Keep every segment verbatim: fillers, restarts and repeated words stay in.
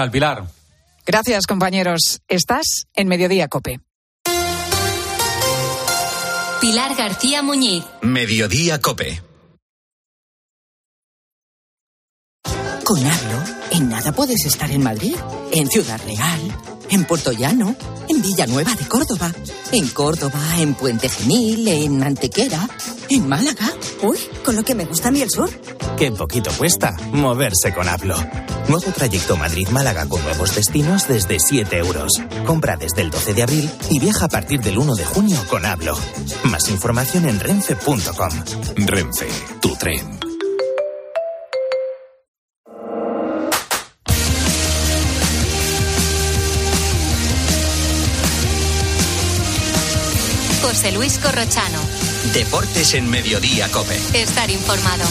Al Pilar. Gracias, compañeros. Estás en Mediodía COPE. Pilar García Muñiz. Mediodía COPE. Con Hablo, en nada puedes estar en Madrid, en Ciudad Real, en Puertollano, en Villanueva de Córdoba, en Córdoba, en Puente Genil, en Antequera, en Málaga. Uy, con lo que me gusta a mí el sur. Qué poquito cuesta moverse con Hablo. Nuevo trayecto Madrid-Málaga con nuevos destinos desde siete euros. Compra desde el doce de abril y viaja a partir del uno de junio con Hablo. Más información en renfe punto com. Renfe, tu tren. José Luis Corrochano. Deportes en Mediodía COPE. Estar informado.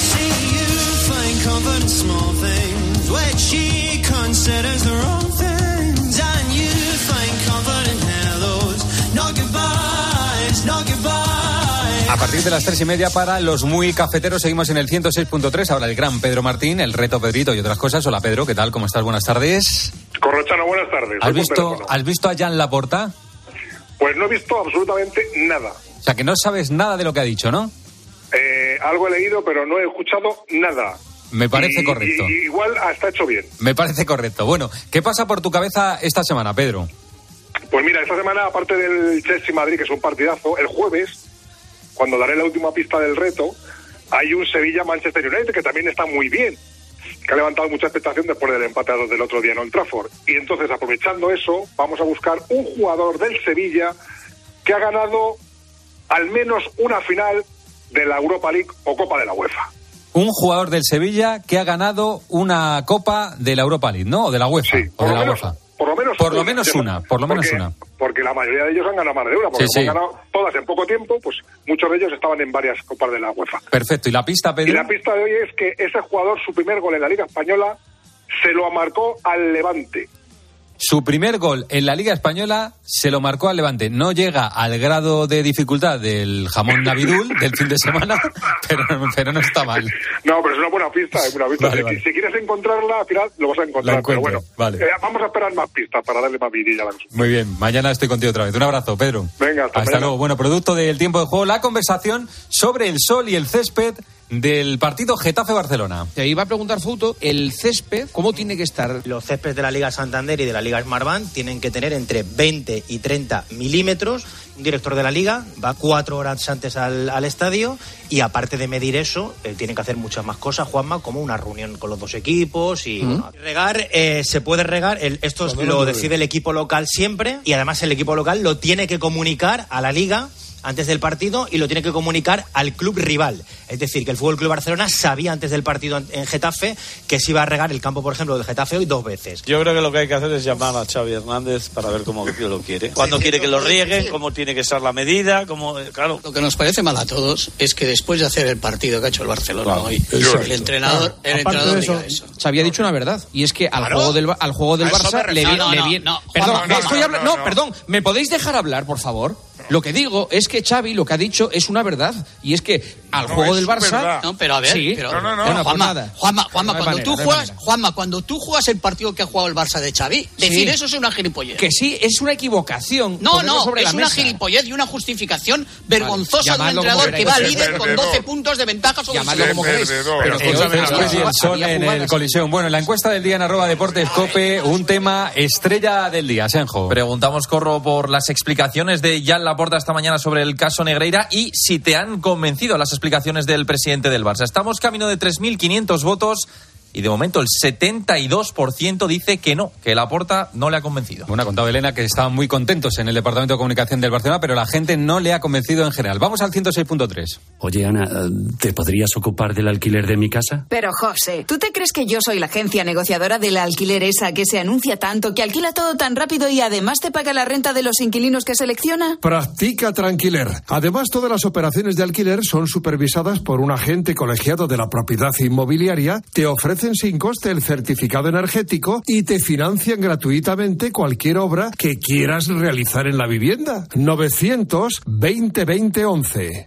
A partir de las tres y media para los muy cafeteros seguimos en el ciento seis punto tres. Ahora el gran Pedro Martín, el reto Pedrito y otras cosas. Hola Pedro, ¿qué tal? ¿Cómo estás? Buenas tardes. Corrochano, buenas tardes. ¿Has visto, ¿Has visto a Jan Laporta? Pues no he visto absolutamente nada. O sea, que no sabes nada de lo que ha dicho, ¿no? Eh, algo he leído, pero no he escuchado nada. Me parece y, correcto. Y, y igual hasta hecho bien. Me parece correcto. Bueno, ¿qué pasa por tu cabeza esta semana, Pedro? Pues mira, esta semana, aparte del Chelsea-Madrid, que es un partidazo, el jueves, cuando daré la última pista del reto, hay un Sevilla-Manchester United que también está muy bien, que ha levantado mucha expectación después del empate a dos del otro día en Old Trafford. Y entonces, aprovechando eso, vamos a buscar un jugador del Sevilla que ha ganado al menos una final de la Europa League o Copa de la UEFA. Un jugador del Sevilla que ha ganado una Copa de la Europa League, ¿no? O de la UEFA. Sí, o de la menos, UEFA. Por lo menos por una. Lo menos una por lo menos porque, una. Porque la mayoría de ellos han ganado más de una, porque sí, sí. han ganado todas en poco tiempo, pues muchos de ellos estaban en varias Copas de la UEFA. Perfecto. ¿Y la pista, Pedro? Y la pista de hoy es que ese jugador, su primer gol en la Liga Española, se lo marcó al Levante. Su primer gol en la Liga Española se lo marcó al Levante. No llega al grado de dificultad del jamón Navidul del fin de semana, pero, pero no está mal. No, pero es una buena pista, es una pista. Vale, si, vale. si quieres encontrarla, al final lo vas a encontrar. Pero bueno, vale. eh, vamos a esperar más pistas para darle más vidilla a la cosa. Muy bien, mañana estoy contigo otra vez. Un abrazo, Pedro. Venga, hasta, hasta luego. Bueno, producto del tiempo de juego, la conversación sobre el sol y el césped del partido Getafe-Barcelona. Te iba a preguntar, Fouto, el césped, ¿cómo tiene que estar? Los céspedes de la Liga Santander y de la Liga Smartbank tienen que tener entre veinte y treinta milímetros. Un director de la Liga va cuatro horas antes al, al estadio y aparte de medir eso, eh, tienen que hacer muchas más cosas, Juanma, como una reunión con los dos equipos y... ¿Mm? Bueno, regar, eh, se puede regar, el, esto es, lo decide el equipo local siempre y además el equipo local lo tiene que comunicar a la Liga antes del partido y lo tiene que comunicar al club rival. Es decir, que el Fútbol Club Barcelona sabía antes del partido en Getafe que se iba a regar el campo, por ejemplo, de Getafe hoy dos veces. Yo creo que lo que hay que hacer es llamar a Xavi Hernández para ver cómo lo quiere. Cuándo quiere que lo rieguen, cómo tiene que ser la medida, cómo, claro. Lo que nos parece mal a todos es que después de hacer el partido que ha hecho el Barcelona claro, hoy, el entrenador, el entrenador eso, diga eso. Xavi ha dicho una verdad, y es que al claro. juego del, al juego del Barça le viene... No, no, no, no, perdón, no, no, estoy no, habla- no, no, no, perdón, ¿me podéis dejar hablar, por favor? Lo que digo es que Xavi lo que ha dicho es una verdad, y es que al no, juego del Barça... Verdad. No, pero a ver, sí, pero, no, no, no. Bueno, Juanma, nada. Juanma, Juanma, no cuando manera, tú no juegas, Juanma, cuando tú juegas el partido que ha jugado el Barça de Xavi, decir sí. eso es una gilipollez. Que sí, es una equivocación. No, no, sobre es la una mesa. gilipollez y una justificación vergonzosa vale. de un entrenador que va líder con doce perdedor. puntos de ventaja sobre Llamadlo como queréis. Pero el césped y el sol en el colisión. Bueno, en la encuesta del día en arroba deportes cope, un tema estrella del día, Senjo. Preguntamos, Corro, por las explicaciones de Jan Laporta esta mañana sobre el caso Negreira y si te han convencido las explicaciones del presidente del Barça. Estamos camino de tres mil quinientos votos y de momento el setenta y dos por ciento dice que no, que Laporta no le ha convencido. Bueno, ha contado Elena que estaban muy contentos en el Departamento de Comunicación del Barcelona, pero la gente no le ha convencido en general. Vamos al ciento seis punto tres. Oye, Ana, ¿te podrías ocupar del alquiler de mi casa? Pero, José, ¿tú te crees que yo soy la agencia negociadora del alquiler esa que se anuncia tanto, que alquila todo tan rápido y además te paga la renta de los inquilinos que selecciona? Practica Tranquiler. Además, todas las operaciones de alquiler son supervisadas por un agente colegiado de la propiedad inmobiliaria, te ofrecen sin coste el certificado energético y te financian gratuitamente cualquier obra que quieras realizar en la vivienda. novecientos veinte veinte once.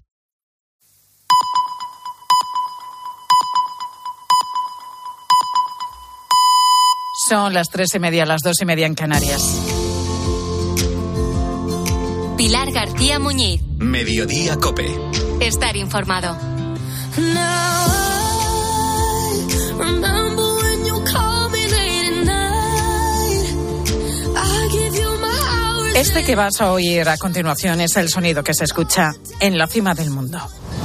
Son las tres y media, las dos y media en Canarias. Pilar García Muñiz. Mediodía COPE. Estar informado. Este que vas a oír a continuación es el sonido que se escucha en la cima del mundo.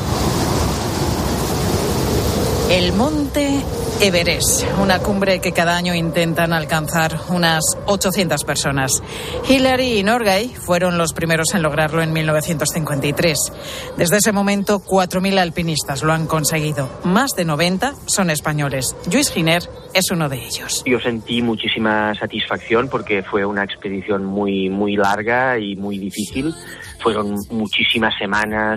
El monte Everest, una cumbre que cada año intentan alcanzar unas ochocientas personas. Hillary y Norgay fueron los primeros en lograrlo en mil novecientos cincuenta y tres. Desde ese momento, cuatro mil alpinistas lo han conseguido. Más de noventa son españoles. Lluís Giner es uno de ellos. Yo sentí muchísima satisfacción porque fue una expedición muy, muy larga y muy difícil. Fueron muchísimas semanas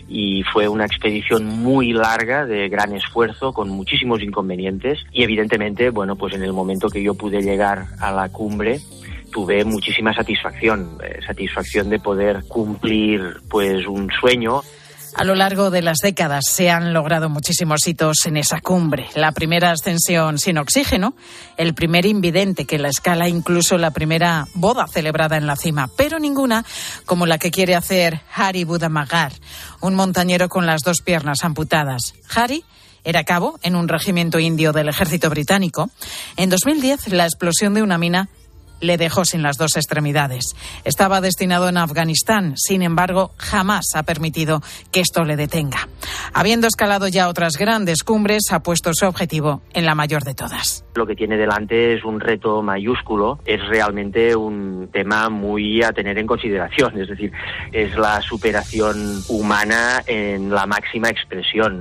y fue una expedición muy larga, de gran esfuerzo, con muchísimos inconvenientes. Y evidentemente, bueno, pues en el momento que yo pude llegar a la cumbre, tuve muchísima satisfacción, eh, satisfacción de poder cumplir, pues, un sueño. A lo largo de las décadas se han logrado muchísimos hitos en esa cumbre. La primera ascensión sin oxígeno, el primer invidente que la escala, incluso la primera boda celebrada en la cima, pero ninguna como la que quiere hacer Hari Budamagar, un montañero con las dos piernas amputadas. Hari era cabo en un regimiento indio del ejército británico. En dos mil diez, la explosión de una mina le dejó sin las dos extremidades. Estaba destinado en Afganistán, sin embargo, jamás ha permitido que esto le detenga. Habiendo escalado ya otras grandes cumbres, ha puesto su objetivo en la mayor de todas. Lo que tiene delante es un reto mayúsculo, es realmente un tema muy a tener en consideración, es decir, es la superación humana en la máxima expresión.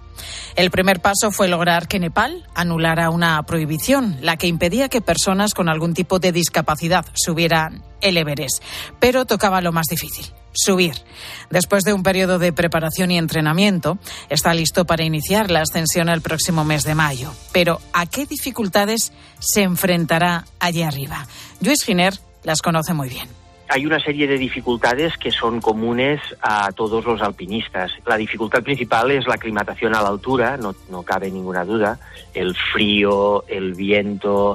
El primer paso fue lograr que Nepal anulara una prohibición, la que impedía que personas con algún tipo de discapacidad subieran el Everest. Pero tocaba lo más difícil, subir. Después de un periodo de preparación y entrenamiento, está listo para iniciar la ascensión el próximo mes de mayo. Pero ¿a qué dificultades se enfrentará allí arriba? Lluís Giner las conoce muy bien. Hay una serie de dificultades que son comunes a todos los alpinistas. La dificultad principal es la aclimatación a la altura, no, no cabe ninguna duda. El frío, el viento,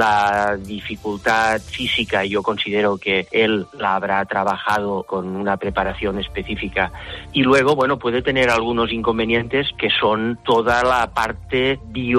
la dificultad física, yo considero que él la habrá trabajado con una preparación específica. Y luego, bueno, puede tener algunos inconvenientes que son toda la parte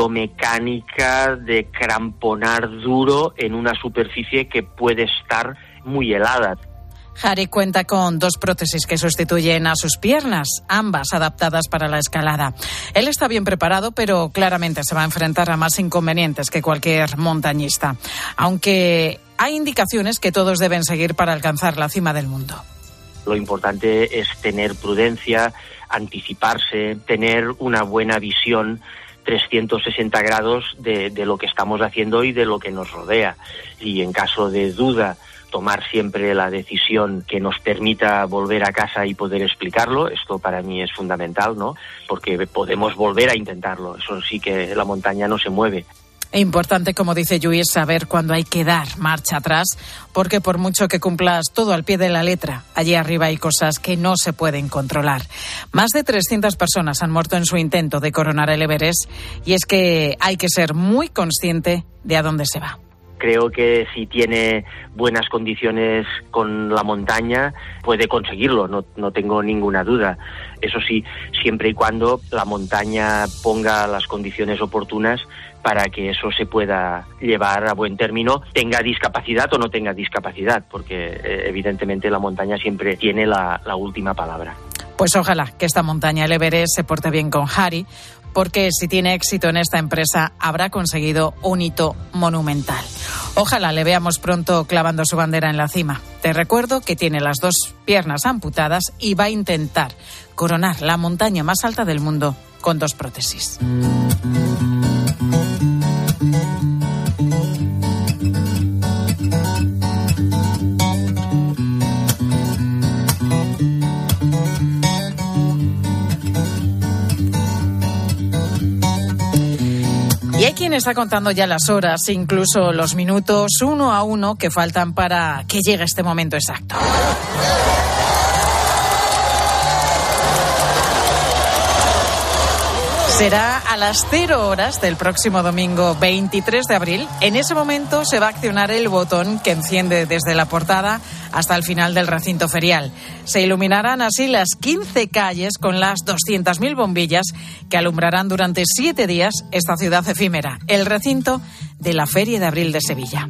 biomecánica de cramponar duro en una superficie que puede estar muy helada. Hari cuenta con dos prótesis que sustituyen a sus piernas, ambas adaptadas para la escalada. Él está bien preparado, pero claramente se va a enfrentar a más inconvenientes que cualquier montañista, aunque hay indicaciones que todos deben seguir para alcanzar la cima del mundo. Lo importante es tener prudencia, anticiparse, tener una buena visión trescientos sesenta grados de, de lo que estamos haciendo y de lo que nos rodea. Y en caso de duda, tomar siempre la decisión que nos permita volver a casa y poder explicarlo. Esto para mí es fundamental, ¿no? Porque podemos volver a intentarlo. Eso sí, que la montaña no se mueve. Importante, como dice Lluís, saber cuándo hay que dar marcha atrás, porque por mucho que cumplas todo al pie de la letra, allí arriba hay cosas que no se pueden controlar. Más de trescientas personas han muerto en su intento de coronar el Everest, y es que hay que ser muy consciente de a dónde se va. Creo que si tiene buenas condiciones con la montaña, puede conseguirlo, no, no tengo ninguna duda. Eso sí, siempre y cuando la montaña ponga las condiciones oportunas para que eso se pueda llevar a buen término, tenga discapacidad o no tenga discapacidad, porque eh, evidentemente la montaña siempre tiene la, la última palabra. Pues ojalá que esta montaña, el Everest, se porte bien con Hari, porque si tiene éxito en esta empresa, habrá conseguido un hito monumental. Ojalá le veamos pronto clavando su bandera en la cima. Te recuerdo que tiene las dos piernas amputadas y va a intentar coronar la montaña más alta del mundo con dos prótesis. Y hay quien está contando ya las horas, incluso los minutos, uno a uno, que faltan para que llegue este momento exacto. Será a las cero horas del próximo domingo veintitrés de abril. En ese momento se va a accionar el botón que enciende desde la portada hasta el final del recinto ferial. Se iluminarán así las quince calles con las doscientas mil bombillas que alumbrarán durante siete días esta ciudad efímera, el recinto de la Feria de Abril de Sevilla.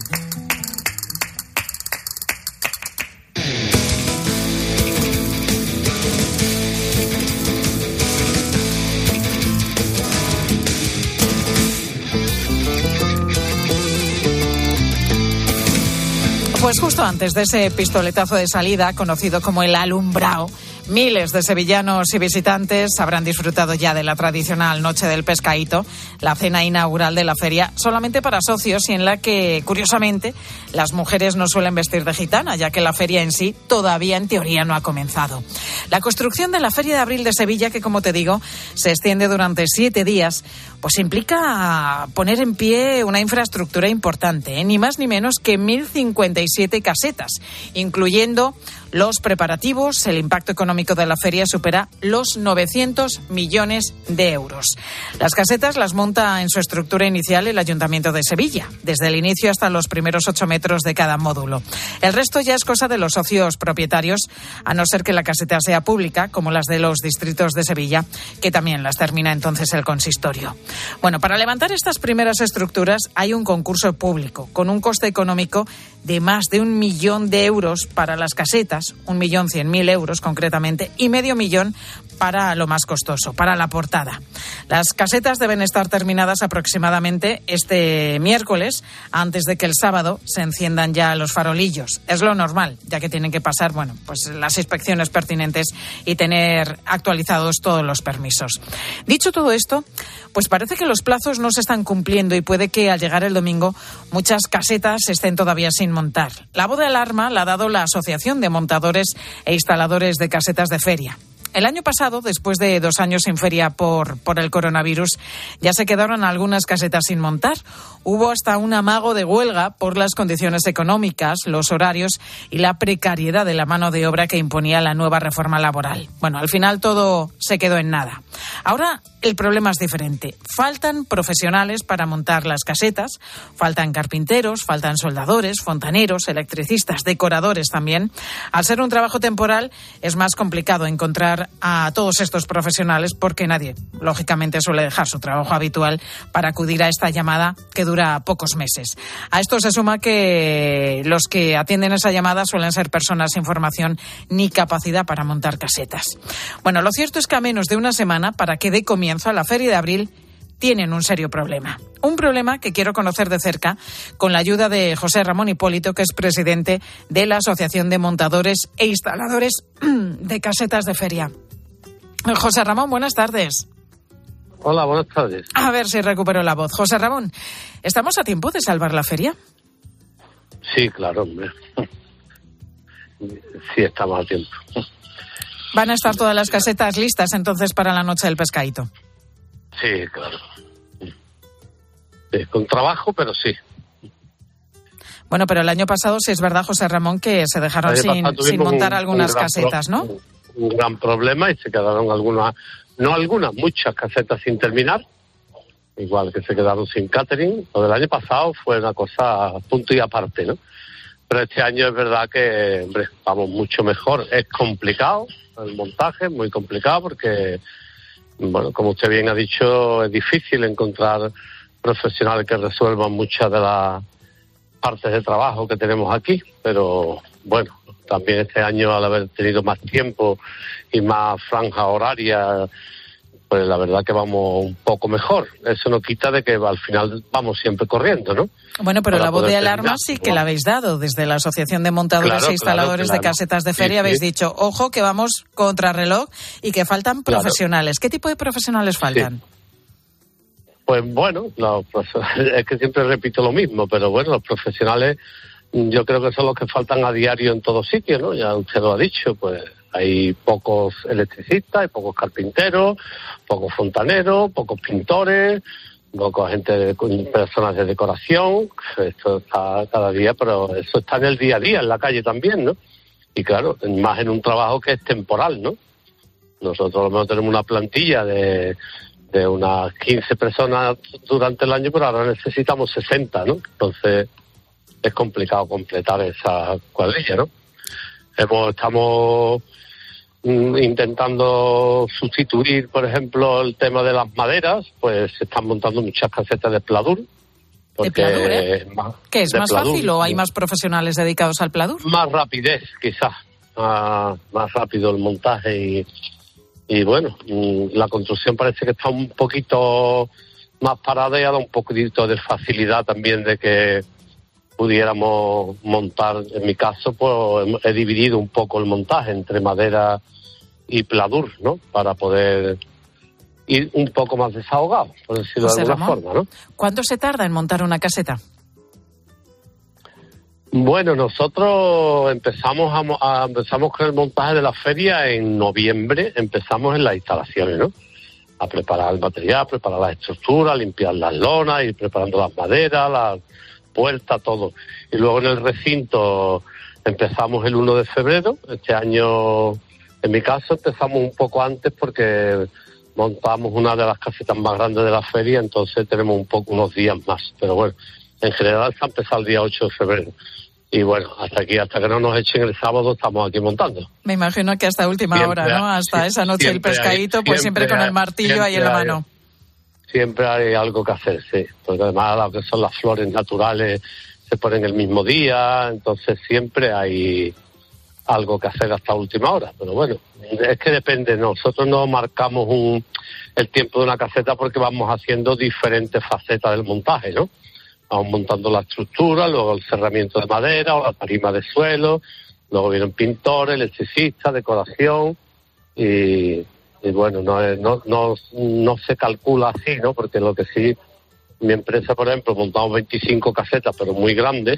Pues justo antes de ese pistoletazo de salida, conocido como el alumbrao, miles de sevillanos y visitantes habrán disfrutado ya de la tradicional Noche del Pescadito, la cena inaugural de la feria, solamente para socios y en la que, curiosamente, las mujeres no suelen vestir de gitana, ya que la feria en sí todavía en teoría no ha comenzado. La construcción de la Feria de Abril de Sevilla, que como te digo, se extiende durante siete días, pues implica poner en pie una infraestructura importante, ¿eh? ni más ni menos que mil cincuenta y siete casetas, incluyendo los preparativos. El impacto económico de la feria supera los novecientos millones de euros. Las casetas las monta en su estructura inicial el Ayuntamiento de Sevilla, desde el inicio hasta los primeros ocho metros de cada módulo. El resto ya es cosa de los socios propietarios, a no ser que la caseta sea pública, como las de los distritos de Sevilla, que también las termina entonces el consistorio. Bueno, para levantar estas primeras estructuras hay un concurso público, con un coste económico de más de un millón de euros para las casetas, un millón cien mil euros concretamente, y medio millón para lo más costoso, para la portada. Las casetas deben estar terminadas aproximadamente este miércoles, antes de que el sábado se enciendan ya los farolillos. Es lo normal, ya que tienen que pasar, bueno, pues las inspecciones pertinentes y tener actualizados todos los permisos. Dicho todo esto, pues parece que los plazos no se están cumpliendo y puede que al llegar el domingo muchas casetas estén todavía sin montar. La voz de alarma la ha dado la Asociación de Montadores e Instaladores de Casetas de Feria. El año pasado, después de dos años sin feria por, por el coronavirus, ya se quedaron algunas casetas sin montar. Hubo hasta un amago de huelga por las condiciones económicas, los horarios y la precariedad de la mano de obra que imponía la nueva reforma laboral. Bueno, al final todo se quedó en nada. Ahora el problema es diferente. Faltan profesionales para montar las casetas, faltan carpinteros, faltan soldadores, fontaneros, electricistas, decoradores también. Al ser un trabajo temporal es más complicado encontrar a todos estos profesionales porque nadie, lógicamente, suele dejar su trabajo habitual para acudir a esta llamada que dura pocos meses. A esto se suma que los que atienden esa llamada suelen ser personas sin formación ni capacidad para montar casetas. Bueno, lo cierto es que a menos de una semana para que dé comienzo a la Feria de Abril tienen un serio problema. Un problema que quiero conocer de cerca con la ayuda de José Ramón Hipólito, que es presidente de la Asociación de Montadores e Instaladores de Casetas de Feria. José Ramón, buenas tardes. Hola, buenas tardes. A ver si recupero la voz. José Ramón, ¿estamos a tiempo de salvar la feria? Sí, claro, hombre. Sí, estamos a tiempo. ¿Van a estar todas las casetas listas entonces para la Noche del Pescadito? Sí, claro. Sí, con trabajo, pero sí. Bueno, pero el año pasado sí es verdad, José Ramón, que se dejaron sin, sin montar un, algunas un casetas, pro, ¿no? Un, un gran problema y se quedaron algunas, no algunas, muchas casetas sin terminar, igual que se quedaron sin catering. Lo del año pasado fue una cosa punto y aparte, ¿no? Pero este año es verdad que, hombre, vamos mucho mejor. Es complicado el montaje, muy complicado porque, bueno, como usted bien ha dicho, es difícil encontrar profesionales que resuelvan muchas de las partes de trabajo que tenemos aquí, pero bueno, también este año al haber tenido más tiempo y más franja horaria, pues la verdad que vamos un poco mejor. Eso no quita de que al final vamos siempre corriendo, ¿no? Bueno, pero la voz de alarma sí que la habéis dado. Desde la Asociación de Montadores claro, e Instaladores claro, claro. de Casetas de Feria sí, habéis sí. dicho, ojo, que vamos contra reloj y que faltan profesionales. Claro. ¿Qué tipo de profesionales faltan? Sí. Pues bueno, los, es que siempre repito lo mismo, pero bueno, los profesionales yo creo que son los que faltan a diario en todos sitios, ¿no? Ya usted lo ha dicho, pues hay pocos electricistas, hay pocos carpinteros, pocos fontaneros, pocos pintores, pocos gente de, personas de decoración. Esto está cada día, pero eso está en el día a día, en la calle también, ¿no? Y claro, más en un trabajo que es temporal, ¿no? Nosotros a lo mejor tenemos una plantilla de de unas quince personas durante el año, pero ahora necesitamos sesenta, ¿no? Entonces es complicado completar esa cuadrilla, ¿no? Hemos, estamos mm, intentando sustituir, por ejemplo, el tema de las maderas, pues se están montando muchas casetas de pladur. ¿De pladur, eh? Es más, ¿Qué es más pladur, fácil o hay más profesionales dedicados al pladur? Más rapidez, quizás, más, más rápido el montaje y... Y bueno, la construcción parece que está un poquito más paradeada, un poquito de facilidad también de que pudiéramos montar. En mi caso, pues he dividido un poco el montaje entre madera y pladur, ¿no? Para poder ir un poco más desahogado, por decirlo José de alguna Ramón, forma, ¿no? ¿cuánto se tarda en montar una caseta? Bueno, nosotros empezamos a, a empezamos con el montaje de la feria en noviembre, empezamos en las instalaciones, ¿no? A preparar el material, preparar las estructuras, limpiar las lonas, ir preparando las maderas, las puertas, todo. Y luego en el recinto empezamos el primero de febrero, este año, en mi caso, empezamos un poco antes porque montamos una de las casetas más grandes de la feria, entonces tenemos un poco unos días más. Pero bueno, en general se ha empezado el día ocho de febrero. Y bueno, hasta aquí, hasta que no nos echen el sábado, estamos aquí montando. Me imagino que hasta última Siempre hora, ¿no? hay- Hasta esa noche el siempre hay- pescadito, pues siempre, con hay- el martillo ahí en la siempre hay- mano. Siempre hay algo que hacer, sí. Porque además lo que son las flores naturales se ponen el mismo día, entonces siempre hay algo que hacer hasta última hora. Pero bueno, es que depende. Nosotros no marcamos un, el tiempo de una caseta porque vamos haciendo diferentes facetas del montaje, ¿no? Vamos montando la estructura, luego el cerramiento de madera o la tarima de suelo, luego vienen pintores, electricistas, decoración y, y bueno, no, es- no, no, no se calcula así, ¿no? Porque lo que sí, mi empresa, por ejemplo, montamos veinticinco casetas, pero muy grandes,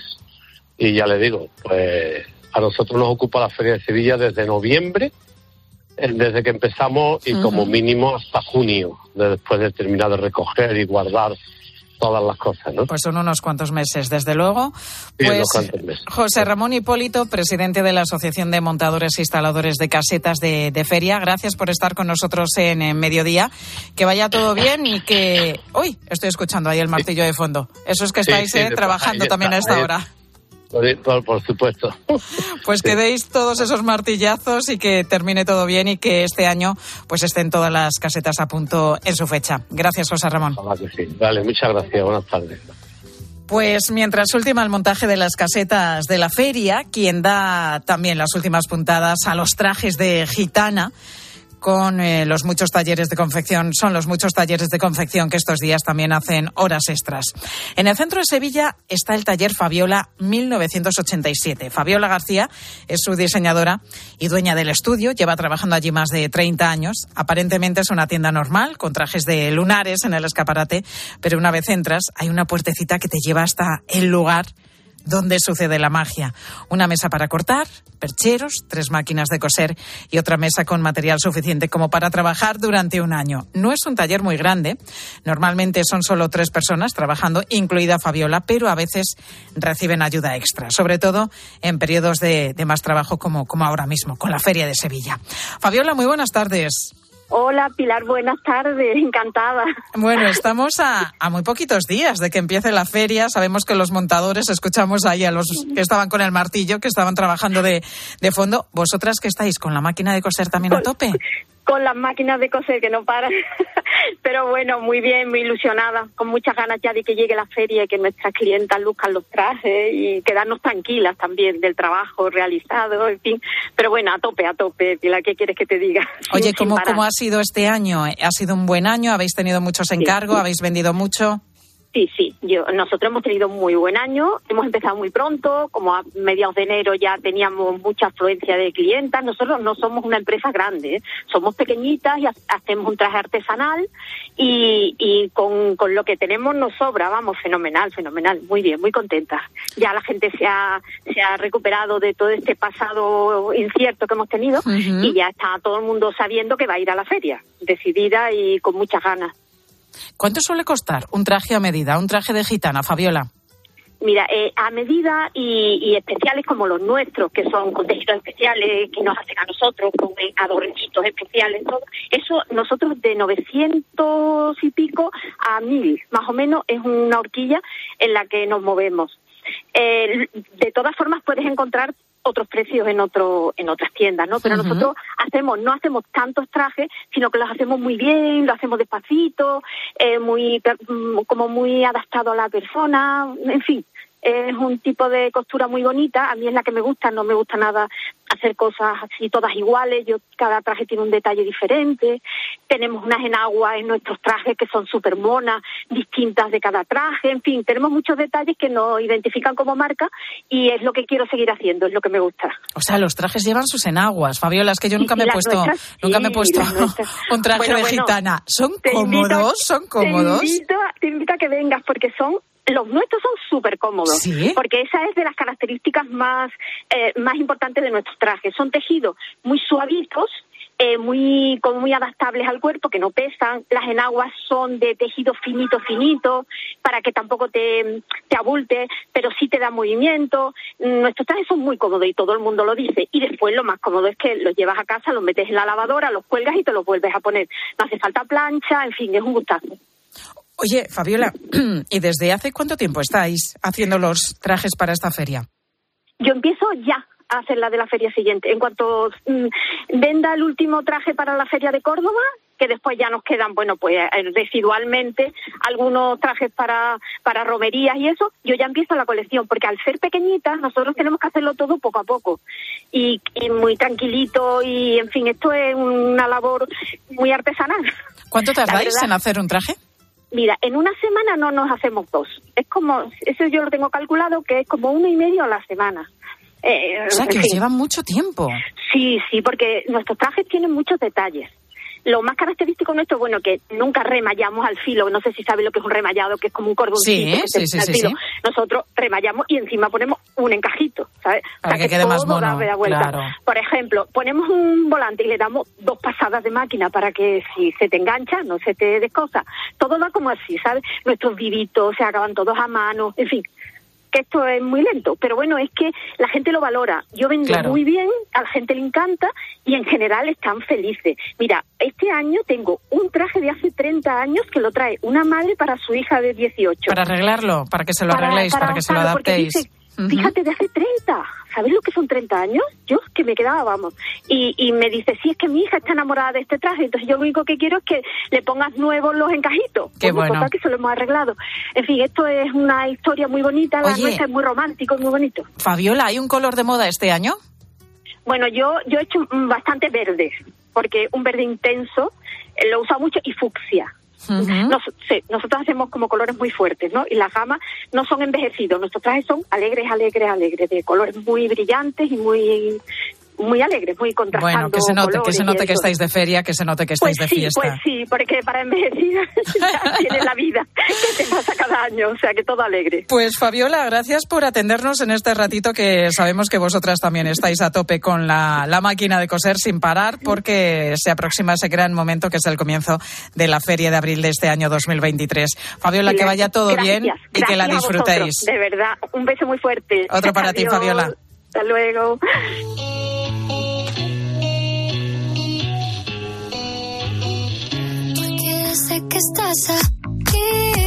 y ya le digo, pues a nosotros nos ocupa la Feria de Sevilla desde noviembre, eh, desde que empezamos, y como Ujú. mínimo hasta junio, de- después de terminar de recoger y guardar todas las cosas, ¿no? Pues son unos cuantos meses, desde luego. Sí, Pues unos cuantos meses. José Ramón Hipólito, presidente de la Asociación de Montadores e Instaladores de Casetas de, de Feria, gracias por estar con nosotros en, en Mediodía. Que vaya todo bien y que... Uy, estoy escuchando ahí el martillo de fondo. Eso es que Sí, estáis sí, eh, ahí trabajando está, también a esta ahí- hora. Por, por- por supuesto. Pues que deis todos esos martillazos y que termine todo bien y que este año pues estén todas las casetas a punto en su fecha. Gracias, José Ramón. Ojalá que sí. Vale, muchas gracias. Buenas tardes. Pues mientras ultima el montaje de las casetas de la feria, quien da también las últimas puntadas a los trajes de gitana, con eh, los muchos talleres de confección, son los muchos talleres de confección que estos días también hacen horas extras. En el centro de Sevilla está el taller Fabiola mil novecientos ochenta y siete. Fabiola García es su diseñadora y dueña del estudio, lleva trabajando allí más de treinta años. Aparentemente es una tienda normal, con trajes de lunares en el escaparate, pero una vez entras hay una puertecita que te lleva hasta el lugar donde sucede la magia. Una mesa para cortar, percheros, tres máquinas de coser y otra mesa con material suficiente como para trabajar durante un año. No es un taller muy grande, normalmente son solo tres personas trabajando, incluida Fabiola, pero a veces reciben ayuda extra, sobre todo en periodos de, de más trabajo como, como ahora mismo, con la Feria de Sevilla. Fabiola, muy buenas tardes. Hola Pilar, buenas tardes, encantada. Bueno, estamos a, a muy poquitos días de que empiece la feria. Sabemos que los montadores, escuchamos ahí a los que estaban con el martillo, que estaban trabajando de, de fondo. ¿Vosotras que estáis con la máquina de coser también a tope? Con las máquinas de coser que no paran. Pero bueno, muy bien, muy ilusionada, con muchas ganas ya de que llegue la feria y que nuestras clientas luzcan los trajes y quedarnos tranquilas también del trabajo realizado, en fin. Pero bueno, a tope, a tope, Pilar, ¿qué quieres que te diga? Oye, Sin ¿cómo, parar. ¿cómo ha sido este año? ¿Ha sido un buen año? ¿Habéis tenido muchos encargos? ¿Habéis vendido mucho? Sí, sí, yo, nosotros hemos tenido muy buen año, hemos empezado muy pronto, como a mediados de enero ya teníamos mucha afluencia de clientas. Nosotros no somos una empresa grande, ¿eh? Somos pequeñitas y ha- hacemos un traje artesanal y, y con, con lo que tenemos nos sobra, vamos, fenomenal, fenomenal, muy bien, muy contenta. Ya la gente se ha, se ha recuperado de todo este pasado incierto que hemos tenido Ujú. y ya está todo el mundo sabiendo que va a ir a la feria, decidida y con muchas ganas. ¿Cuánto suele costar un traje a medida, un traje de gitana, Fabiola? Mira, eh, a medida y, y especiales como los nuestros, que son con tejidos especiales que nos hacen a nosotros, con adornitos especiales, todo eso, nosotros de novecientos y pico a mil, más o menos, es una horquilla en la que nos movemos. Eh, de todas formas, puedes encontrar otros precios en otro en otras tiendas, ¿no? Pero uh-huh. nosotros hacemos no hacemos tantos trajes, sino que los hacemos muy bien, lo hacemos despacito, eh, muy como muy adaptado a la persona, en fin. Es un tipo de costura muy bonita, a mí es la que me gusta, no me gusta nada hacer cosas así todas iguales, yo cada traje tiene un detalle diferente, tenemos unas enaguas en nuestros trajes que son súper monas, distintas de cada traje, en fin, tenemos muchos detalles que nos identifican como marca y es lo que quiero seguir haciendo, es lo que me gusta. O sea, los trajes llevan sus enaguas, Fabiola, es que yo nunca sí, me he puesto, nuestras, nunca sí, me he puesto un traje bueno, de bueno, gitana. ¿Son cómodos? ¿Son cómodos? Te invito, te invito a que vengas porque son Los nuestros son súper cómodos, ¿sí? Porque esa es de las características más eh, más importantes de nuestros trajes. Son tejidos muy suavitos, eh, muy como muy adaptables al cuerpo, que no pesan. Las enaguas son de tejido finito, finito, para que tampoco te, te abulte, pero sí te da movimiento. Nuestros trajes son muy cómodos y todo el mundo lo dice. Y después lo más cómodo es que los llevas a casa, los metes en la lavadora, los cuelgas y te los vuelves a poner. No hace falta plancha, en fin, es un gustazo. Oye, Fabiola, ¿y desde hace cuánto tiempo estáis haciendo los trajes para esta feria? Yo empiezo ya a hacer la de la feria siguiente. En cuanto mmm, venda el último traje para la feria de Córdoba, que después ya nos quedan, bueno, pues residualmente algunos trajes para, para romerías y eso, yo ya empiezo la colección, porque al ser pequeñitas nosotros tenemos que hacerlo todo poco a poco y, y muy tranquilito y, en fin, esto es una labor muy artesanal. ¿Cuánto tardáis en hacer un traje? Mira, en una semana no nos hacemos dos. Es como, eso yo lo tengo calculado, que es como uno y medio a la semana. Eh, o sea, que os llevan mucho tiempo. Sí, sí, porque nuestros trajes tienen muchos detalles. Lo más característico nuestro, bueno, que nunca remallamos al filo. No sé si sabes lo que es un remallado, que es como un cordoncito. Sí, sí, sí, sí, sí. Nosotros remallamos y encima ponemos un encajito, ¿sabes? Para o sea, que, que quede todo más mono, da vuelta. Claro. Por ejemplo, ponemos un volante y le damos dos pasadas de máquina para que si se te engancha, no se te descosa. Todo va como así, ¿sabes? Nuestros vivitos se acaban todos a mano, en fin. Que esto es muy lento, pero bueno, es que la gente lo valora. Yo vendo claro. muy bien, a la gente le encanta y en general están felices. Mira, este año tengo un traje de hace treinta años que lo trae una madre para su hija de dieciocho. Para arreglarlo, para que se lo para, arregléis, para, para que se lo adaptéis. Dice, uh-huh. Fíjate, de hace treinta. ¿Sabes lo que son treinta años? Yo, que me quedaba, vamos. Y, y me dice, sí, es que mi hija está enamorada de este traje, entonces yo lo único que quiero es que le pongas nuevos los encajitos. Qué pues, bueno. Total, que se lo hemos arreglado. En fin, esto es una historia muy bonita, la nuestra es muy romántico, muy bonito. Fabiola, ¿hay un color de moda este año? Bueno, yo, yo he hecho bastante verde, porque un verde intenso, eh, lo usa mucho, y fucsia. Uh-huh. Nos, sí, nosotros hacemos como colores muy fuertes, ¿no? Y las gamas no son envejecidos, nuestros trajes son alegres, alegres, alegres, de colores muy brillantes y muy muy alegres, muy contrastando. Bueno, que se note, que se note que estáis de feria, que se note que estáis pues de sí, fiesta. Pues sí, porque para envejecida ya tiene la vida que te pasa cada año, o sea que todo alegre. Pues Fabiola, gracias por atendernos en este ratito, que sabemos que vosotras también estáis a tope con la, la máquina de coser sin parar, porque se aproxima ese gran momento que es el comienzo de la feria de abril de este año dos mil veintitrés. Fabiola, sí, que vaya todo gracias, bien y que la disfrutéis. De verdad, un beso muy fuerte. Otro para Adiós. ti, Fabiola. Hasta luego. Sé que estás aquí,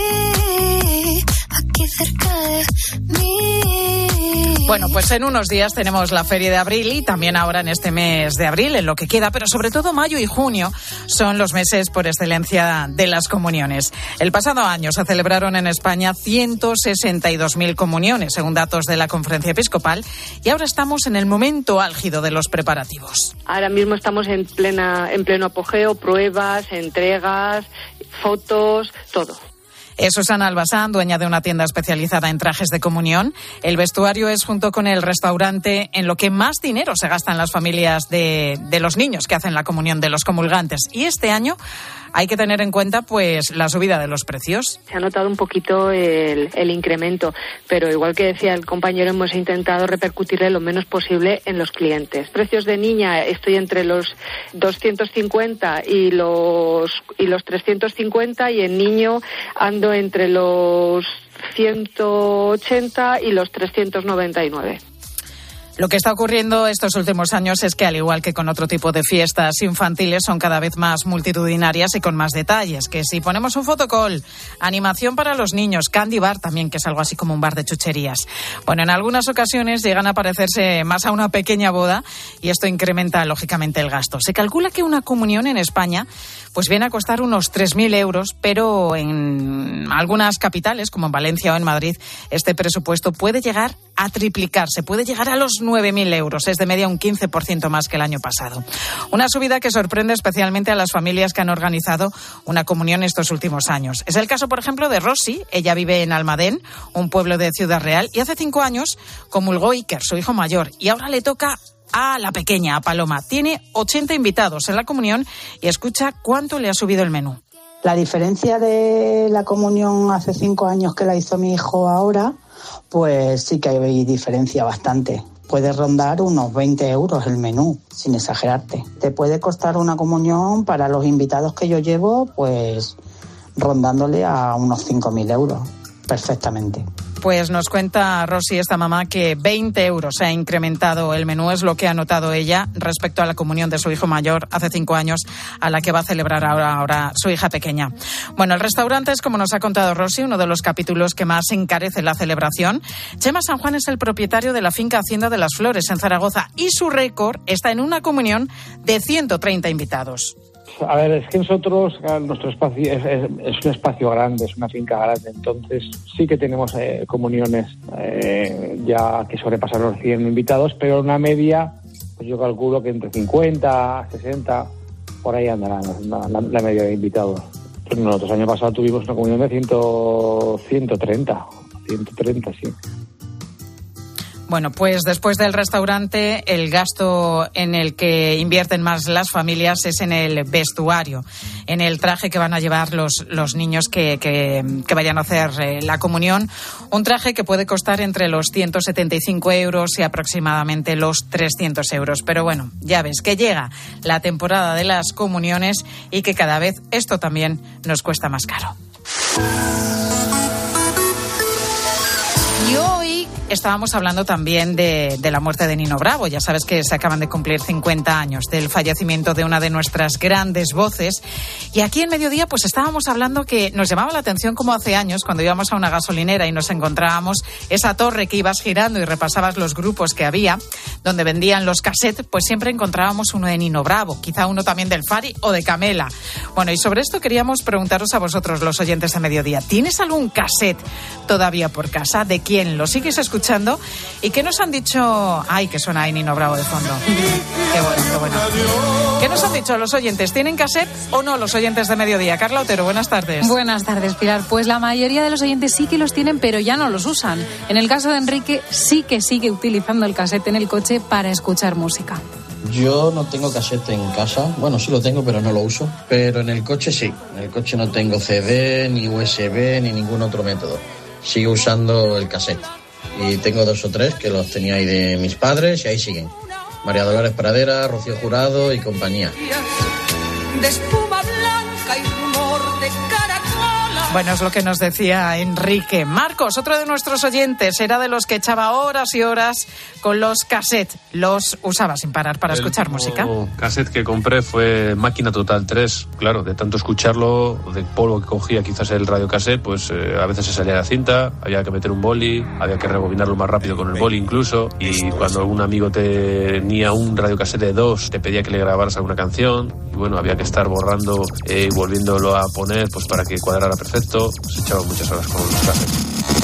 aquí cerca de mí. Bueno, pues en unos días tenemos la Feria de Abril y también ahora en este mes de abril, en lo que queda, pero sobre todo mayo y junio son los meses por excelencia de las comuniones. El pasado año se celebraron en España ciento sesenta y dos mil comuniones, según datos de la Conferencia Episcopal, y ahora estamos en el momento álgido de los preparativos. Ahora mismo estamos en plena, en pleno apogeo, pruebas, entregas, fotos, todo. Es Susana Albasán, dueña de una tienda especializada en trajes de comunión. El vestuario es, junto con el restaurante, en lo que más dinero se gasta en las familias de, de los niños que hacen la comunión, de los comulgantes. Y este año hay que tener en cuenta pues la subida de los precios. Se ha notado un poquito el, el incremento, pero igual que decía el compañero, hemos intentado repercutirle lo menos posible en los clientes. Precios de niña estoy entre los doscientos cincuenta y los y los trescientos cincuenta, y en niño ando entre los ciento ochenta y los trescientos noventa y nueve. Lo que está ocurriendo estos últimos años es que, al igual que con otro tipo de fiestas infantiles, son cada vez más multitudinarias y con más detalles. Que si ponemos un fotocall, animación para los niños, candy bar también, que es algo así como un bar de chucherías. Bueno, en algunas ocasiones llegan a parecerse más a una pequeña boda y esto incrementa, lógicamente, el gasto. Se calcula que una comunión en España pues viene a costar unos tres mil euros, pero en algunas capitales, como en Valencia o en Madrid, este presupuesto puede llegar a triplicarse, puede llegar a los nueve mil euros, es de media un quince por ciento más que el año pasado. Una subida que sorprende especialmente a las familias que han organizado una comunión estos últimos años. Es el caso, por ejemplo, de Rosy. Ella vive en Almadén, un pueblo de Ciudad Real, y hace cinco años comulgó Iker, su hijo mayor, y ahora le toca a la pequeña, a Paloma. Tiene ochenta invitados en la comunión y escucha cuánto le ha subido el menú. La diferencia de la comunión hace cinco años que la hizo mi hijo ahora, pues sí que hay diferencia bastante. Puede rondar unos veinte euros el menú, sin exagerarte. Te puede costar una comunión para los invitados que yo llevo, pues rondándole a unos cinco mil euros, perfectamente. Pues nos cuenta Rosy, esta mamá, que veinte euros se ha incrementado el menú, es lo que ha notado ella respecto a la comunión de su hijo mayor hace cinco años, a la que va a celebrar ahora, ahora su hija pequeña. Bueno, el restaurante es, como nos ha contado Rosy, uno de los capítulos que más encarece la celebración. Chema San Juan es el propietario de la finca Hacienda de las Flores en Zaragoza y su récord está en una comunión de ciento treinta invitados. A ver, es que nosotros, nuestro espacio es, es, es un espacio grande, es una finca grande, entonces sí que tenemos eh, comuniones eh, ya que sobrepasan los cien invitados, pero una media, pues yo calculo que entre cincuenta, sesenta, por ahí andará la, la, la media de invitados. Pues nosotros el año pasado tuvimos una comunión de ciento treinta, sí. Bueno, pues después del restaurante, el gasto en el que invierten más las familias es en el vestuario, en el traje que van a llevar los, los niños que, que, que vayan a hacer eh, la comunión. Un traje que puede costar entre los ciento setenta y cinco euros y aproximadamente los trescientos euros. Pero bueno, ya ves que llega la temporada de las comuniones y que cada vez esto también nos cuesta más caro. Y hoy estábamos hablando también de, de la muerte de Nino Bravo. Ya sabes que se acaban de cumplir cincuenta años del fallecimiento de una de nuestras grandes voces. Y aquí en Mediodía pues estábamos hablando que nos llamaba la atención como hace años, cuando íbamos a una gasolinera y nos encontrábamos esa torre que ibas girando y repasabas los grupos que había, donde vendían los cassettes, pues siempre encontrábamos uno de Nino Bravo, quizá uno también del Fari o de Camela. Bueno, y sobre esto queríamos preguntaros a vosotros, los oyentes de Mediodía. ¿Tienes algún cassette todavía por casa? ¿De quién lo sigues escuchando? ¿Y qué nos han dicho? Ay, que suena ahí Nino Bravo de fondo. Qué bueno, qué bueno. ¿Qué nos han dicho los oyentes? ¿Tienen cassette o no los oyentes de Mediodía? Carla Otero, buenas tardes. Buenas tardes, Pilar. Pues la mayoría de los oyentes sí que los tienen, pero ya no los usan. En el caso de Enrique, sí que sigue utilizando el cassette en el coche para escuchar música. Yo no tengo cassette en casa, bueno, sí lo tengo, pero no lo uso. Pero en el coche sí. En el coche no tengo C D, ni U S B, ni ningún otro método. Sigo usando el cassette. Y tengo dos o tres que los tenía ahí de mis padres y ahí siguen. María Dolores Pradera, Rocío Jurado y compañía. De espuma blanca y rumor de caracola. Bueno, es lo que nos decía Enrique. Marcos, otro de nuestros oyentes, era de los que echaba horas y horas con los cassettes. Los usaba sin parar para el escuchar música. El cassette que compré fue Máquina Total tres. Claro, de tanto escucharlo, del polvo que cogía quizás el radiocassette, pues eh, a veces se salía la cinta, había que meter un boli, había que rebobinarlo más rápido con el boli incluso. Y cuando un amigo tenía un radiocassette de dos, te pedía que le grabaras alguna canción. Y bueno, había que estar borrando eh, y volviéndolo a poner pues para que cuadrara perfecto. Se echaban muchas horas con los cassettes.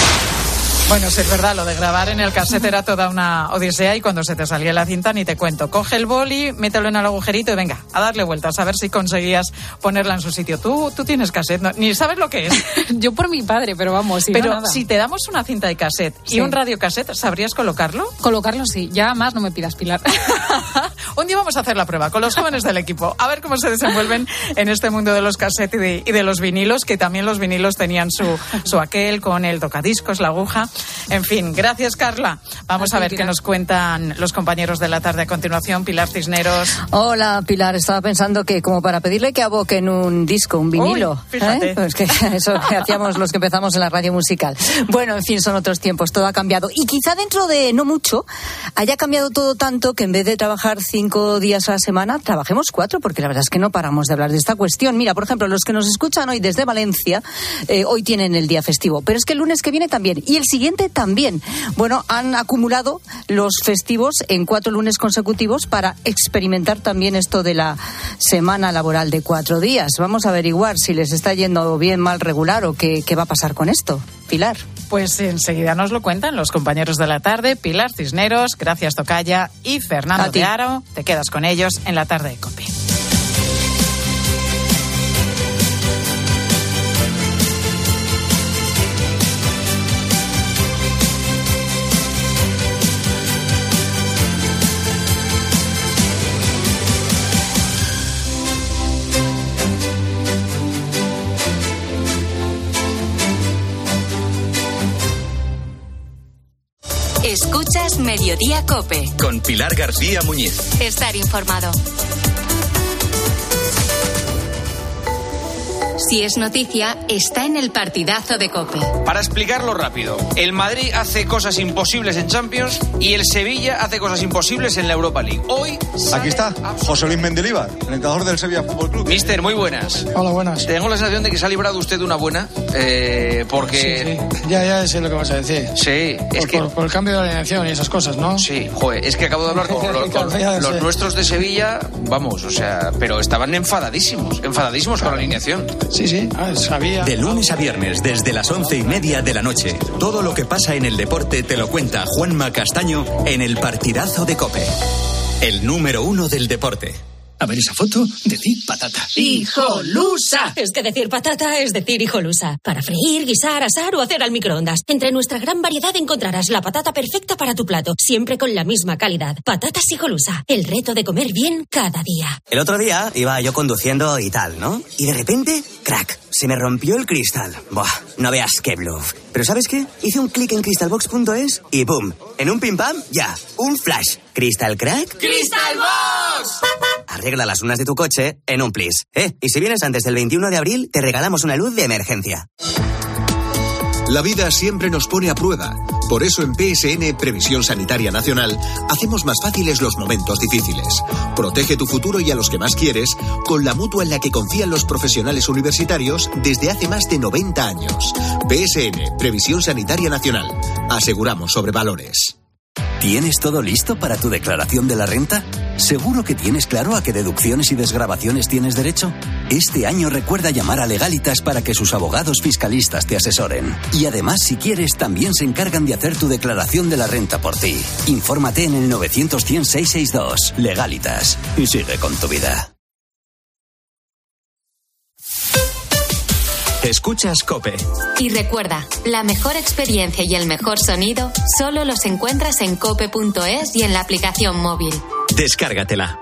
Bueno, sí es verdad, lo de grabar en el cassette era toda una odisea y cuando se te salía la cinta ni te cuento. Coge el boli, mételo en el agujerito y venga, a darle vueltas, a ver si conseguías ponerla en su sitio. Tú, tú tienes cassette, ¿no? Ni sabes lo que es. Yo por mi padre, pero vamos, si Pero no, nada. si te damos una cinta de cassette y Sí. un radiocassette, ¿sabrías colocarlo? Colocarlo sí, ya más no me pidas, Pilar. Un día vamos a hacer la prueba con los jóvenes del equipo, a ver cómo se desenvuelven en este mundo de los cassettes y de, y de los vinilos, que también los vinilos tenían su, su aquel con el tocadiscos, la aguja. En fin, gracias, Carla. Vamos a, a ver qué nos cuentan los compañeros de la tarde a continuación. Pilar Cisneros. Hola, Pilar. Estaba pensando que como para pedirle que aboquen un disco, un vinilo. Uy, fíjate. ¿eh? Pues que eso que hacíamos los que empezamos en la radio musical. Bueno, en fin, son otros tiempos, todo ha cambiado. Y quizá dentro de no mucho haya cambiado todo tanto que en vez de trabajar cinco días a la semana, trabajemos cuatro, porque la verdad es que no paramos de hablar de esta cuestión. Mira, por ejemplo, los que nos escuchan hoy desde Valencia, eh, hoy tienen el día festivo, pero es que el lunes que viene también, y el siguiente también. Bueno, han acumulado los festivos en cuatro lunes consecutivos para experimentar también esto de la semana laboral de cuatro días. Vamos a averiguar si les está yendo bien, mal, regular o qué, qué va a pasar con esto. Pilar. Pues enseguida nos lo cuentan los compañeros de la tarde, Pilar Cisneros, gracias Tocaya y Fernando de Aro. Te quedas con ellos en la tarde de COPE. Escuchas Mediodía COPE. Con Pilar García Muñiz. Estar informado. Si es noticia, está en el partidazo de COPE. Para explicarlo rápido, el Madrid hace cosas imposibles en Champions y el Sevilla hace cosas imposibles en la Europa League. Hoy aquí está José Luis Mendilibar, el entrenador del Sevilla Fútbol Club. Mister, muy buenas. Hola, buenas. Tengo la sensación de que se ha librado usted de una buena, eh, porque... Sí, sí. Ya, ya sé lo que vas a decir. Sí, por, es que... Por, por el cambio de alineación y esas cosas, ¿no? Sí, joder, es que acabo de hablar con, los, con los nuestros de Sevilla, vamos, o sea, pero estaban enfadadísimos, enfadadísimos con la alineación. Sí, sí, ah, sabía. De lunes a viernes, desde las once y media de la noche, todo lo que pasa en el deporte te lo cuenta Juanma Castaño en el partidazo de COPE. El número uno del deporte. A ver esa foto, decir patata. ¡Hijolusa! Es que decir patata es decir hijolusa. Para freír, guisar, asar o hacer al microondas. Entre nuestra gran variedad encontrarás la patata perfecta para tu plato, siempre con la misma calidad. Patatas Hijolusa, el reto de comer bien cada día. El otro día iba yo conduciendo y tal, ¿no? Y de repente, crack, se me rompió el cristal. Buah, no veas qué bluff. Pero ¿sabes qué? Hice un clic en crystalbox punto es y ¡pum! En un pim pam, ya, un flash. ¿Crystal crack? ¡Crystalbox! Arregla las lunas de tu coche en un plis. ¿Eh? Y si vienes antes del veintiuno de abril, te regalamos una luz de emergencia. La vida siempre nos pone a prueba. Por eso en P S N, Previsión Sanitaria Nacional, hacemos más fáciles los momentos difíciles. Protege tu futuro y a los que más quieres con la mutua en la que confían los profesionales universitarios desde hace más de noventa años. P S N, Previsión Sanitaria Nacional. Aseguramos sobre valores. ¿Tienes todo listo para tu declaración de la renta? ¿Seguro que tienes claro a qué deducciones y desgravaciones tienes derecho? Este año recuerda llamar a Legalitas para que sus abogados fiscalistas te asesoren. Y además, si quieres, también se encargan de hacer tu declaración de la renta por ti. Infórmate en el novecientos cien seiscientos sesenta y dos. Legalitas. Y sigue con tu vida. Escuchas COPE. Y recuerda, la mejor experiencia y el mejor sonido solo los encuentras en cope punto es y en la aplicación móvil. Descárgatela.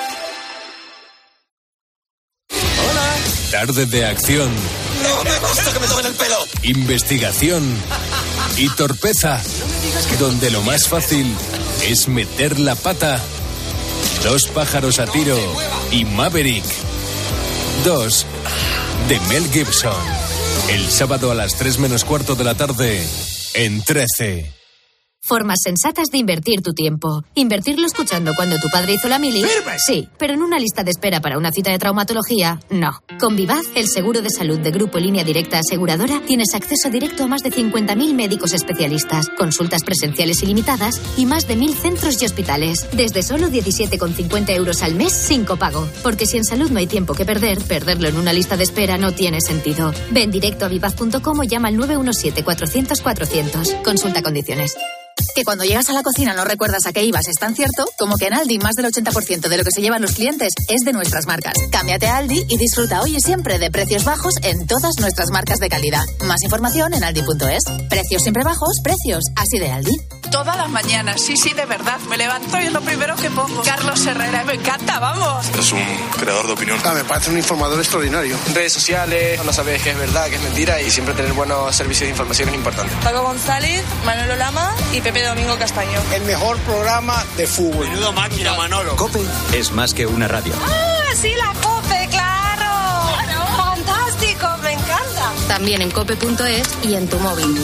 Tarde de acción. No me gusta que me tomen el pelo. Investigación y torpeza. Donde lo más fácil es meter la pata. Dos pájaros a tiro y Maverick. Dos de Mel Gibson. El sábado a las tres menos cuarto de la tarde en trece. Formas sensatas de invertir tu tiempo. Invertirlo escuchando cuando tu padre hizo la mili. ¡Firme! Sí, pero en una lista de espera para una cita de traumatología, no. Con Vivaz, el seguro de salud de Grupo Línea Directa Aseguradora, tienes acceso directo a más de cincuenta mil médicos especialistas, consultas presenciales ilimitadas y más de mil centros y hospitales. Desde solo diecisiete con cincuenta euros al mes sin copago. Porque si en salud no hay tiempo que perder, perderlo en una lista de espera no tiene sentido. Ven directo a vivaz punto com o llama al nueve uno siete cuatrocientos cuatrocientos. Consulta condiciones. Que cuando llegas a la cocina no recuerdas a qué ibas es tan cierto como que en Aldi más del ochenta por ciento de lo que se llevan los clientes es de nuestras marcas. Cámbiate a Aldi y disfruta hoy y siempre de precios bajos en todas nuestras marcas de calidad. Más información en aldi punto es. Precios siempre bajos, precios así de Aldi. todas las mañanas. Sí, sí, de verdad. Me levanto y es lo primero que pongo. Carlos Herrera, me encanta, vamos. Es un creador de opinión. Ah, me parece un informador extraordinario. Redes sociales, no sabes qué es verdad, qué es mentira y siempre tener buenos servicios de información es importante. Paco González, Manolo Lama y Pepe Domingo Castaño. El mejor programa de fútbol. Menudo máquina, Manolo. COPE es más que una radio. ¡Ah, sí, la COPE, claro! claro. ¡Fantástico, me encanta! También en cope punto es y en tu móvil.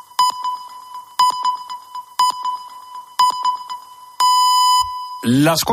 Las